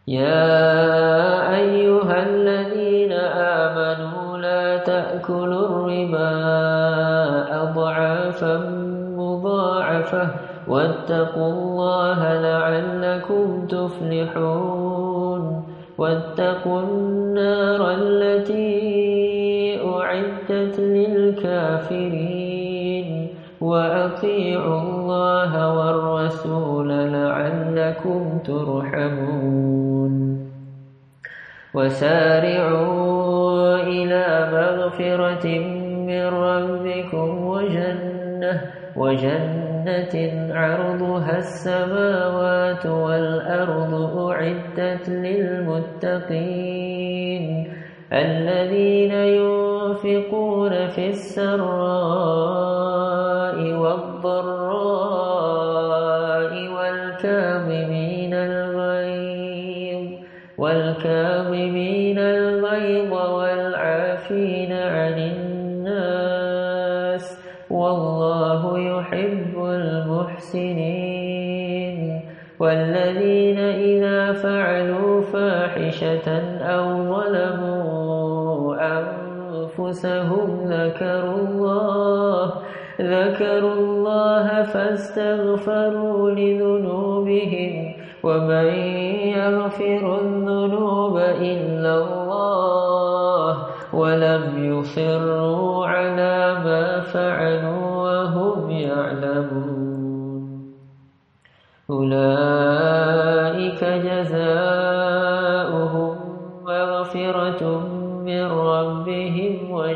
يا أيها الذين آمنوا لا تأكلوا الربا أضعافا مضاعفة واتقوا الله لعلكم تفلحون واتقوا النار التي أعدت للكافرين وأطيعوا الله والرسول لعلكم ترحمون وسارعوا إلى مغفرة من ربكم وجنة عرضها السماوات والأرض أعدت للمتقين الذين ينفقون في السراء والضراء والكاظمين الغيظ والعافين عن الناس والله يحب المحسنين والذين إذا فعلوا فاحشة أو ظلموا أنفسهم ذكروا الله فاستغفروا لذنوبهم ومن يغفر الذنوب إلا الله ولم يصروا على ما فعلوا وهم يعلمون أولئك جزاؤهم مغفرة من ربهم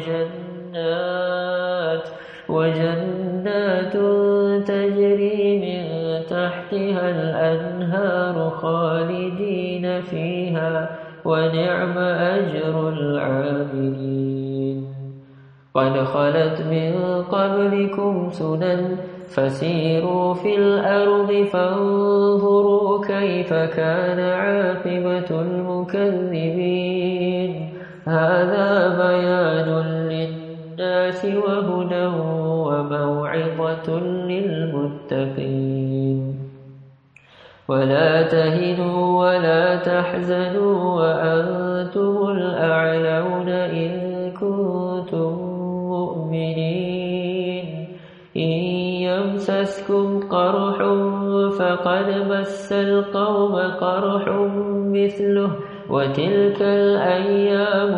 وجنات تجري من تحتها الأنهار خالدين فيها ونعم أجر العاملين قد خلت من قبلكم سنن فسيروا في الأرض فانظروا كيف كان عاقبة المكذبين هذا بيان للناس وهدى وموعظة للمتقين ولا تهنوا ولا تحزنوا وأنتم الأعلون إن كنتم مؤمنين إن يمسسكم قرح فقد مس القوم قرح مثله وتلك الأيام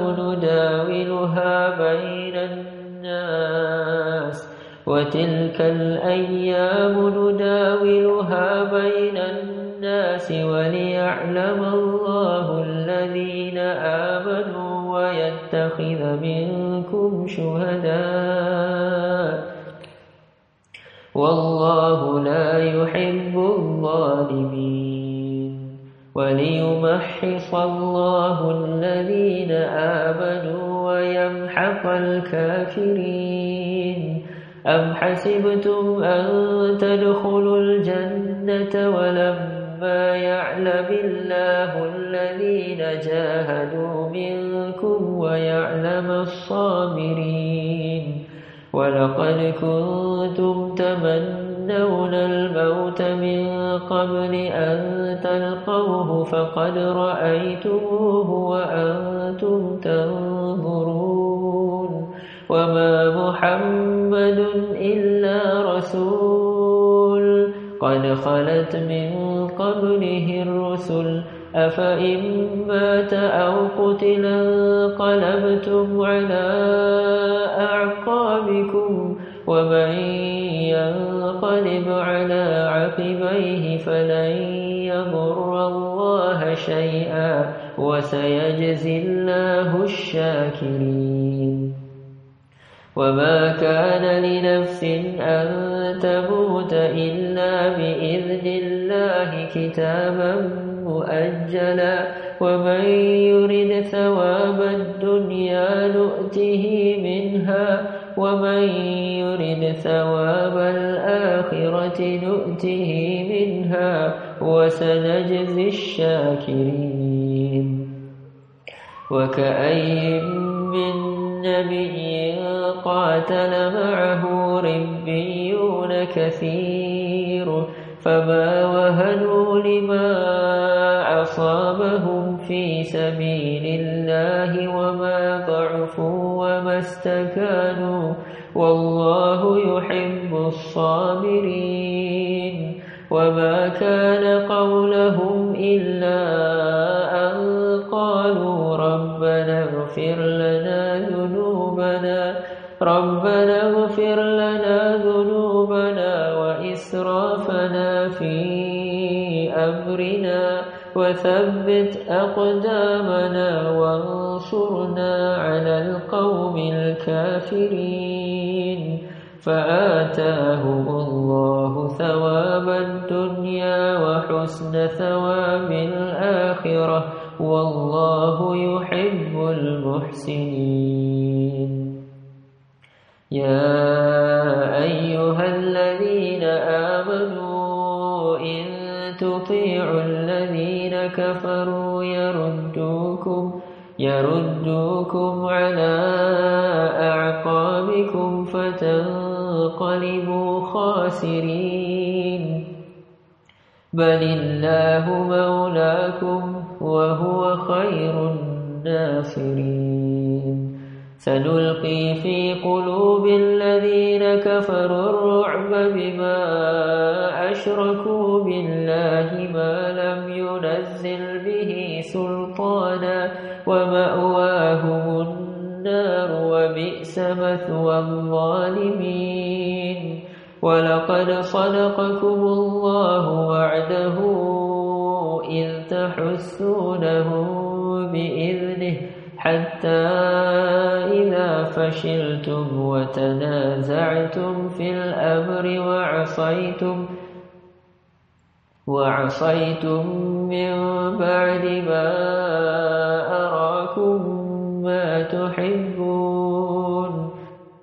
نداولها بين الناس وليعلم الله الذين آمنوا ويتخذ منكم شهداء والله لا يحب الظالمين وليمحص الله الذين آمنوا ويمحق الكافرين أم حسبتم أن تدخلوا الجنة ولما يعلم الله الذين جاهدوا منكم ويعلم الصابرين ولقد كنتم تمنون الموت من قبل أن تلقوه فقد رأيتموه وأنتم تنظرون وما محمد إلا رسول قد خلت من قبله الرسل أفإن مات أو قتل انقلبتم على أعقابكم ومن ينقلب على عقبيه فلن يضر الله شيئا وسيجزي الله الشاكرين وما كان لنفس أن تموت إلا بإذن الله كتابا مؤجلا ومن يرد ثواب الدنيا نؤته منها ومن يرد ثواب الآخرة نؤته منها وسنجزي الشاكرين وكأي من نبي قاتل معه ربيون كثير فما وهنوا لما أصابهم في سبيل الله وما ضعفوا وما استكانوا والله يحب الصابرين وما كان قولهم إلا أن قالوا ربنا اغفر لنا ذنوبنا وإسرافنا في أمرنا وثبت أقدامنا وانصرنا على القوم الكافرين فآتاهم الله ثواب الدنيا وحسن ثواب الآخرة والله يحب المحسنين يا أيها الذين آمنوا إن تطيعوا الذين كفروا يردوكم على أعقابكم فتنقلبوا خاسرين بل الله مولاكم وهو خير الناصرين سنلقي في قلوب الذين كفروا الرعب بما أشركوا بالله ما لم ينزل به سلطانا ومأواهم النار وبئس مثوى الظالمين ولقد صدقكم الله وعده إذ تحسونهم بإذنه حتى إذا فشلتم وتنازعتم في الأمر وعصيتم من بعد ما أراكم ما تحبون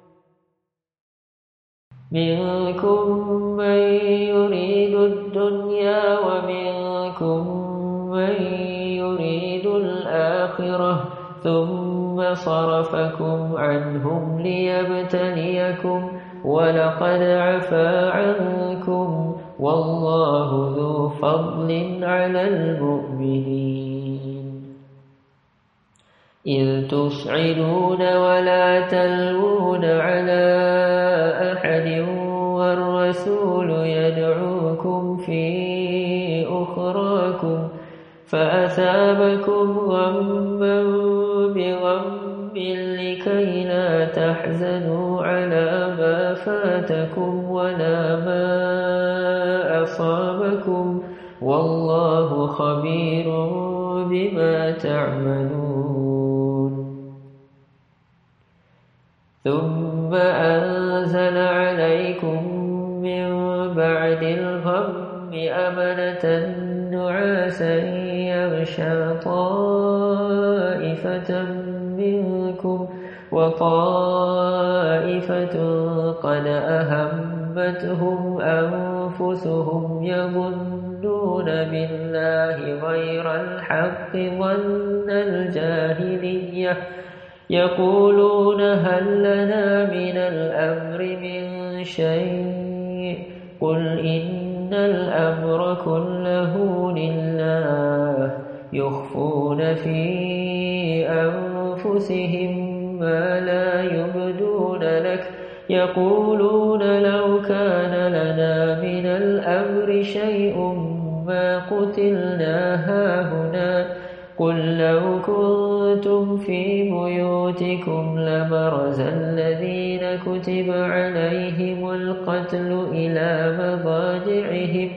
منكم من يريد الدنيا ومنكم من يريد الآخرة ثم صرفكم عنهم ليبتليكم ولقد عفا عنكم والله ذو فضل على المؤمنين إذ تصعدون ولا تلوون على أحد والرسول يدعوكم في أخراكم فأثابكم غما بغم لكي لا تحزنوا على ما فاتكم ولا ما أصابكم والله خبير بما تعملون ثم أنزل عليكم من بعد الغم أمنة نعاسا يغشى طائفة منكم وطائفة قد أهمتهم أنفسهم يظنون بالله غير الحق ظن الجاهلية يقولون هل لنا من الأمر من شيء قل إن الأمر كله لله يخفون في أنفسهم ما لا يبدون لك يقولون لو كان لنا من الأمر شيء ما قتلنا هاهنا قل لو كنتم في بيوتكم لبرز الذين كتب عليهم القتل إلى مضاجعهم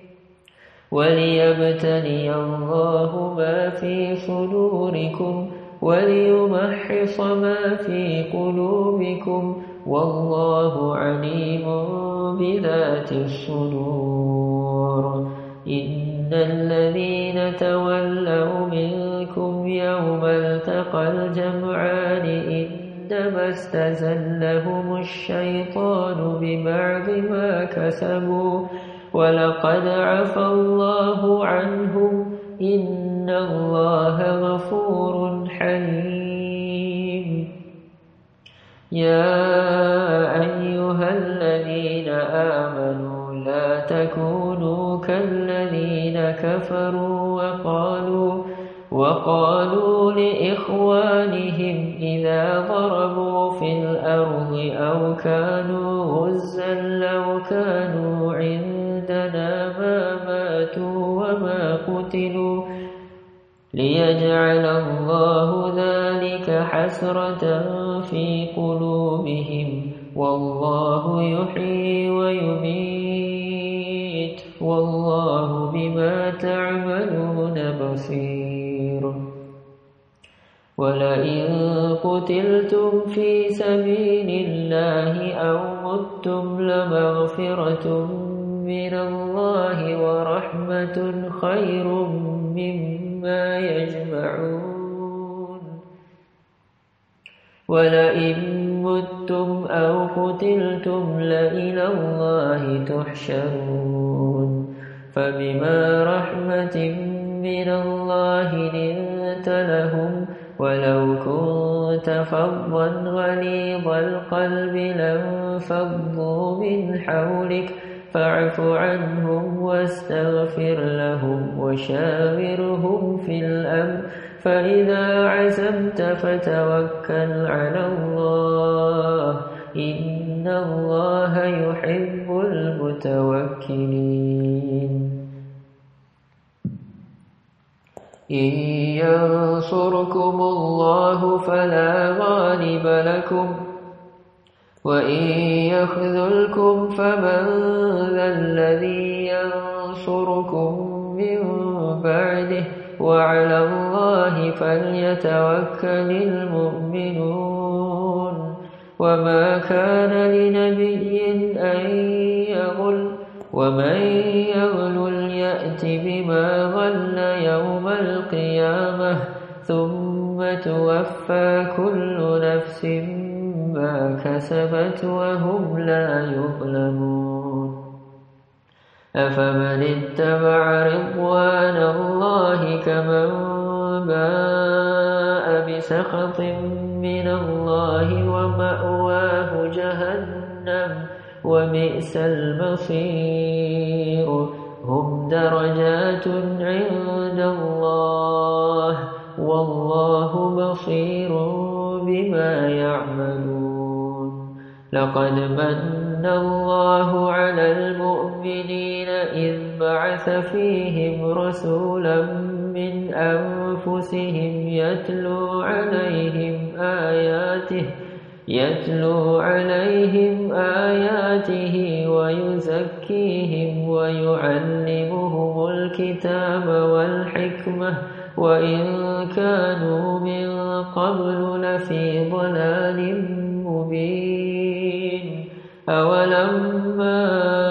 وليبتلي الله ما في صدوركم وليمحص ما في قلوبكم والله عليم بذات الصدور إن الذين تولوا منكم يوم التقى الجمعان إنما استزلهم الشيطان ببعض ما كسبوا ولقد عفى الله عنهم إن الله غفور حليم يا أيها الذين آمنوا لا تكونوا كالذين كفروا وقالوا لإخوانهم إذا ضربوا في الأرض أو كانوا غزا لو كانوا عندنا ما ماتوا وما قتلوا ليجعل الله ذلك حسرة في قلوبهم والله يحيي ويميت والله بما تعملون بصير ولئن قتلتم في سبيل الله أو متم لمغفرة من الله ورحمة خير مما يجمعون ولئن متم أو قتلتم لإلى الله تحشرون فبما رحمة من الله لنت لهم ولو كنت فظا غليظ القلب لانفضوا من حولك فاعف عنهم واستغفر لهم وشاورهم في الأمر فإذا عزمت فتوكل على الله إن الله يحب المتوكلين إن ينصركم الله فلا غالب لكم وإن يخذلكم فمن ذا الذي ينصركم من بعده وعلى الله فليتوكل المؤمنون وما كان لنبي أن يغل ومن يغل يأت بما غل يوم القيامة ثم توفى كل نفس ما كسبت وهم لا يظلمون أفمن اتبع رضوان الله كمن باء بسخط من الله ومأواه جهنم وبئس المصير هم درجات عند الله والله بصير بما يعملون لقد من الله على المؤمنين إذ بعث فيهم رسولا من أنفسهم يتلو عليهم آياته ويزكيهم ويعلمهم الكتاب والحكمة وإن كانوا من قبل لفي ضلال مبين أولما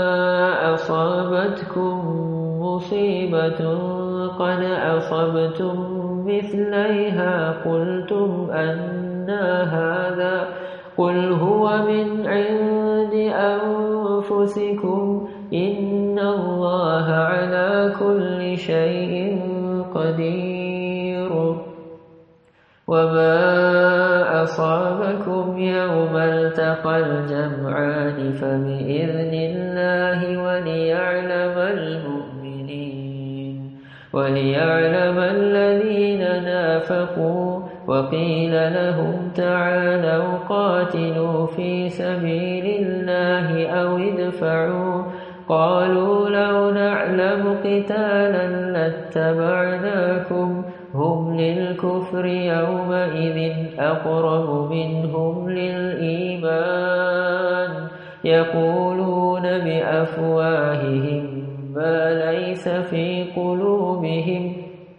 أصابتكم مصيبة قد أصبتم مثليها قلتم أنى هذا قل هو من عند أنفسكم إن الله على كل شيء قدير وما أصابكم يوم التقى الجمعان فبإذن الله وليعلم الذين نافقوا وقيل لهم تعالوا قاتلوا في سبيل الله أو ادفعوا قالوا لو نعلم قتالا لاتبعناكم هم للكفر يومئذ أقرب منهم للإيمان يقولون بأفواههم ما ليس في قلوبهم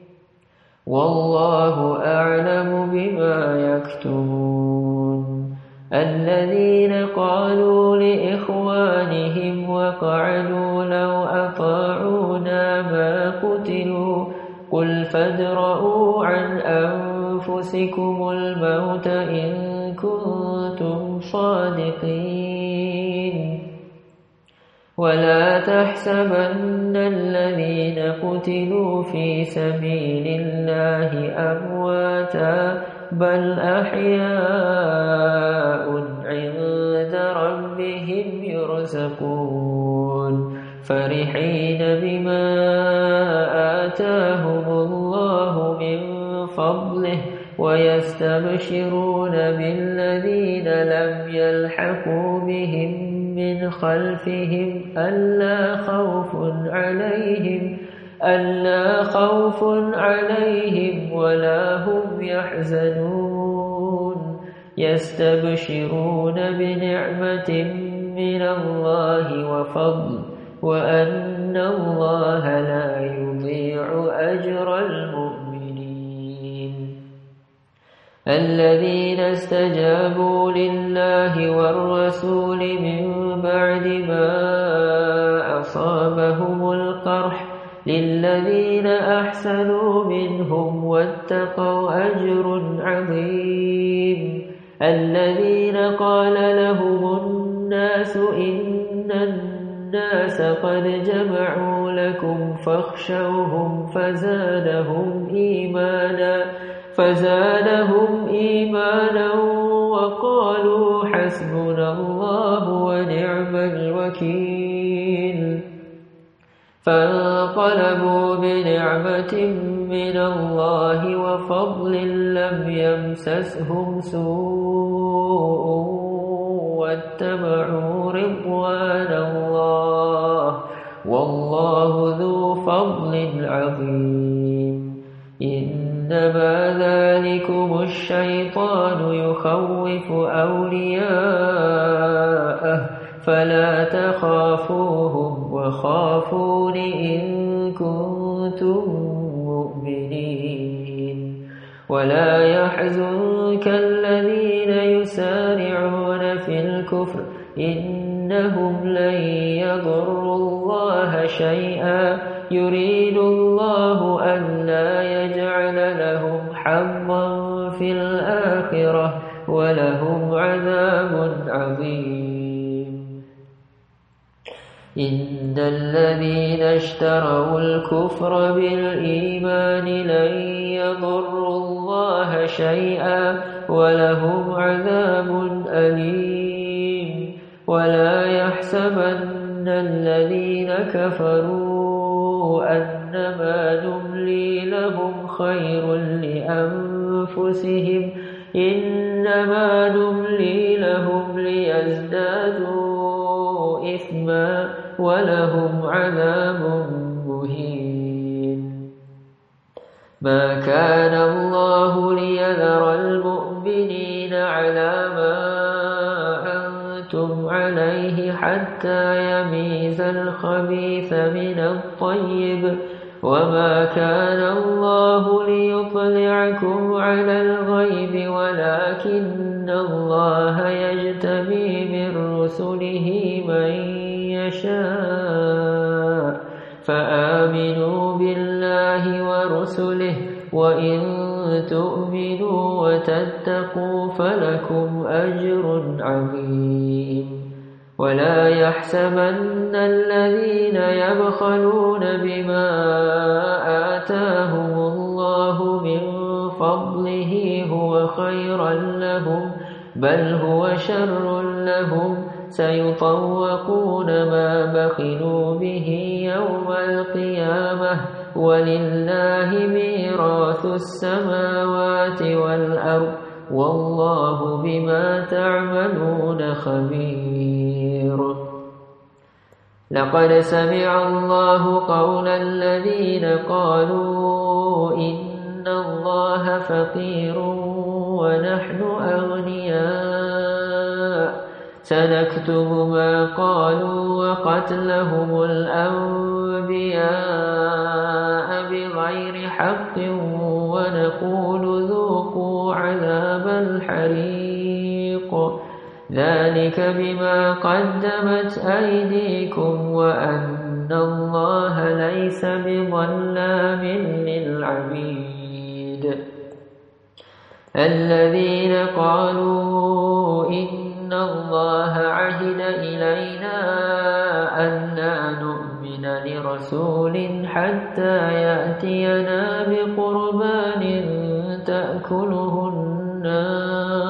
والله أعلم بما يكتمون الذين قالوا لإخوانهم وقعدوا لو أطاعونا ما قتلوا قل فادرءوا عن أنفسكم الموت إن كنتم صادقين ولا تحسبن الذين قتلوا في سبيل الله أمواتا بل أحياء عند ربهم يرزقون فرحين بما آتاهم الله من فضله ويستبشرون بالذين لم يلحقوا بهم من خلفهم ألا خوف عليهم ولا هم يحزنون يستبشرون بنعمة من الله وفضل وأن الله لا يضيع أجر المؤمنين الذين استجابوا لله والرسول من بعد ما أصابهم القرح للذين أحسنوا منهم واتقوا أجر عظيم الذين قال لهم الناس إن الناس قد جمعوا لكم فاخشوهم فزادهم إيمانا وقالوا حسبنا الله ونعم الوكيل فانقلبوا بنعمة من الله وفضل لم يمسسهم سوء واتبعوا رضوان الله والله ذو فضل عظيم إنما ذلكم الشيطان يخوف أولياءه فلا تخافوهم وخافون إن كنتم مؤمنين ولا يحزنك الذين يسارعون في الكفر إنهم لن يضروا الله شيئا يريد الله أن لا يجعل لهم حظا في الآخرة ولهم عذاب عظيم إن الذين اشتروا الكفر بالإيمان لن يضروا الله شيئا ولهم عذاب أليم ولا يحسبن الذين كفروا أنما نملي لهم خير لأنفسهم إنما نملي لهم ليزدادوا إثما ولهم عذاب مهين ما كان الله ليذر المؤمنين على ما أنتم عليه حتى يميز الخبيث من الطيب وما كان الله ليطلعكم على الغيب ولكن الله يجتبي من رسله من يشاء فآمنوا بالله ورسله وإن تؤمنوا وتتقوا فلكم أجر عظيم ولا يحسبن الذين يبخلون بما آتاهم الله من فضله هو خيرا لهم بل هو شر لهم سيطوقون ما بخلوا به يوم القيامة ولله ميراث السماوات والأرض والله بما تعملون خبير لقد سمع الله قول الذين قالوا إن الله فقير ونحن أغنياء سنكتب ما قالوا وقتلهم الأنبياء بغير حق ونقول ذوقوا عذاب الحريق ذلك بما قدمت أيديكم وأن الله ليس بظلام للعبيد الذين قالوا إن الله عهد إلينا أن لا نؤمن لرسول حتى يأتينا بقربان تأكله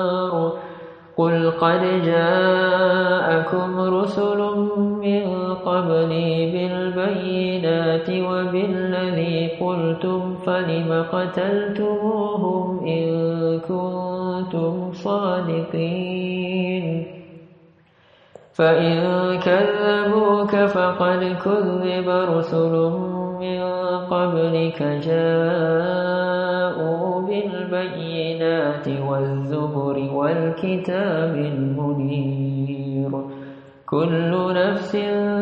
النار قل قد جاءكم رسل من قبلي بالبينات وبالذي قلتم فلم قتلتموهم إن كنتم صادقين فإن كذبوك فقد كذب رسل من قبلك جاءوا بالبينات والزبر والكتاب المنير كل نفس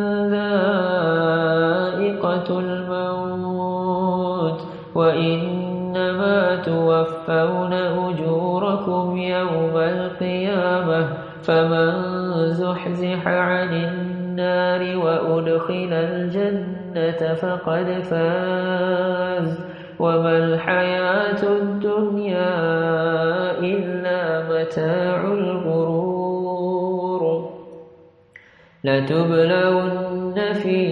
ذائقة الموت وإنما توفون أجوركم يوم القيامة فمن زحزح عن النار وأدخل الجنة فقد فاز وما الحياة الدنيا إلا متاع الغرور لتبلون في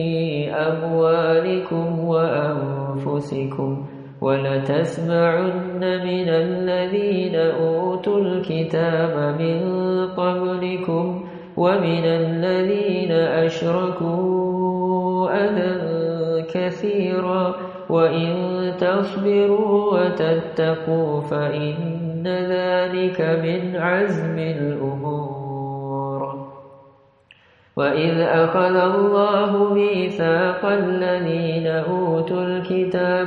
أموالكم وأنفسكم ولتسمعن من الذين أوتوا الكتاب من قبلكم ومن الذين أشركوا أذى كثيرا وإن تصبروا وتتقوا فإن ذلك من عزم الأمور وإذ أخذ الله ميثاق الذين أوتوا الكتاب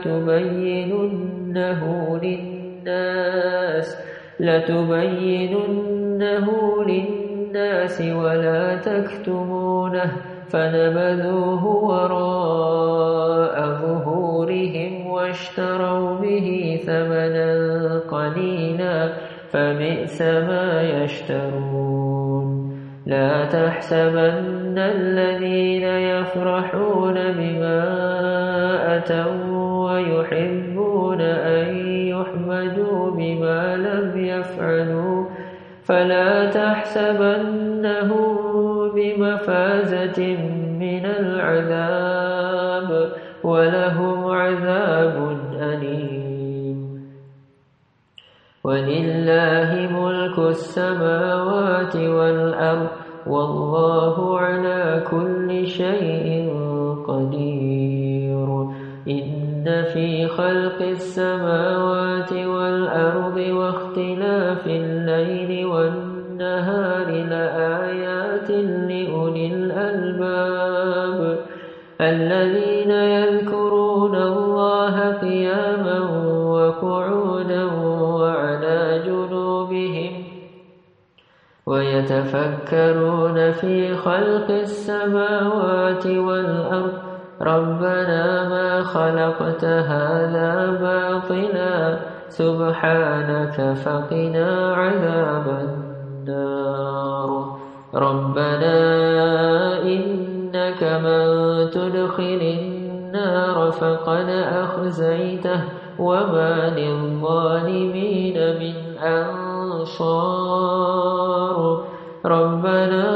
لتبيننه للناس ولا تكتمونه فنبذوه وراء ظهورهم واشتروا به ثمنا قليلا فبئس ما يشترون لا تحسبن الذين يفرحون بما أتوا ويحبون أن يحمدوا بما لم يفعلوا فلا تحسبنهم بمفازة من العذاب ولهم عذاب أليم ولله ملك السماوات والأرض والله على كل شيء قدير إن في خلق السماوات والأرض واختلاف الليل والنهار لآيات لأولي الألباب الذين يذكرون الله قياما وقعودا وعلى جنوبهم ويتفكرون في خلق السماوات والأرض ربنا ما خلقت هذا باطلا سبحانك فقنا عذاب النار ربنا إنك من تدخل النار فقد أخزيته وما للظالمين من أنصار ربنا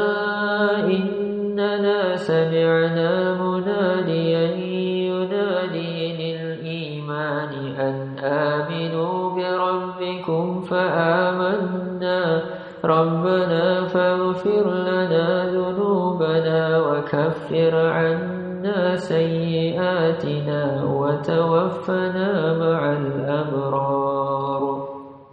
إننا سمعنا مناديا ينادي للإيمان أن آمنوا بربكم فآمنا ربنا فاغفر لنا ذنوبنا وكفر عنا سيئاتنا وتوفنا مع الأبرار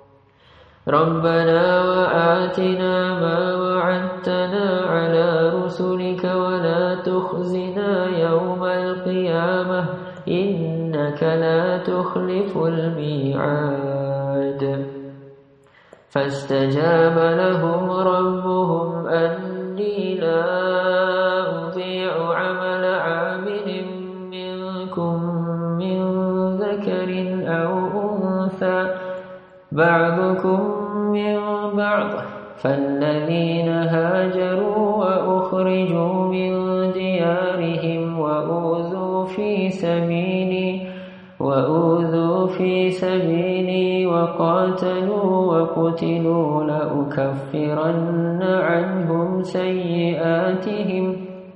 ربنا وآتنا ما وعدتنا على رسلك ولا تخزنا يوم القيامة إنك لا تخلف الميعاد فاستجاب لهم ربهم أني لا أضيع عمل عامل منكم من ذكر أو أنثى بعضكم من بعض فالذين هاجروا وأخرجوا من ديارهم وأوذوا في سبيلي وقاتلوا وقتلوا لأكفرن عنهم سيئاتهم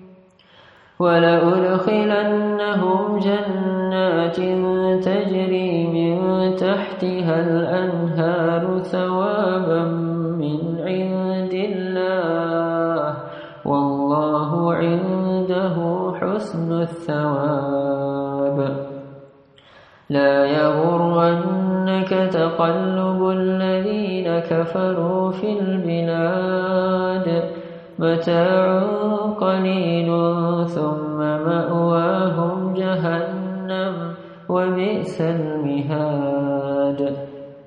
ولأدخلنهم جنات تجري من تحتها الأنهار ثوابا من عند الله والله عند وحسن الثواب. لا يغرنك تقلب الذين كفروا في البلاد متاع قليل ثم مأواهم جهنم وبئس المهاد.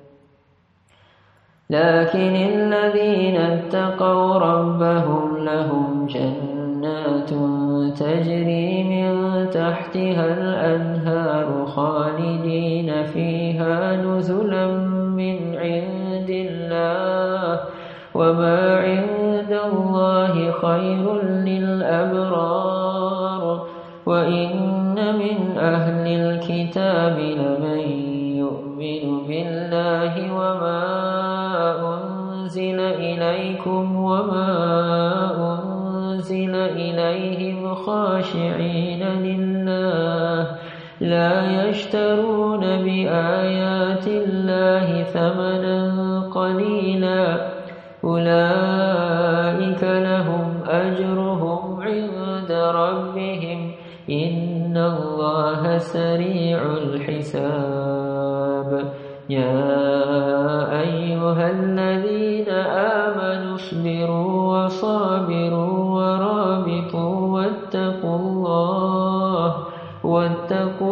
لكن الذين اتقوا ربهم لهم جنات تجري من تحتها الأنهار خالدين فيها نزلا من عند الله وما عند الله خير للأبرار. وإن من أهل الكتاب لمن يؤمن بالله وما أنزل إليكم وما أنزل إليهم خاشعين لله لا يشترون بآيات الله ثمنا قليلا أولئك لهم أجرهم عند ربهم إن الله سريع الحساب. يا أيها الذين آمنوا اصبروا وصابروا ورابطوا واتقوا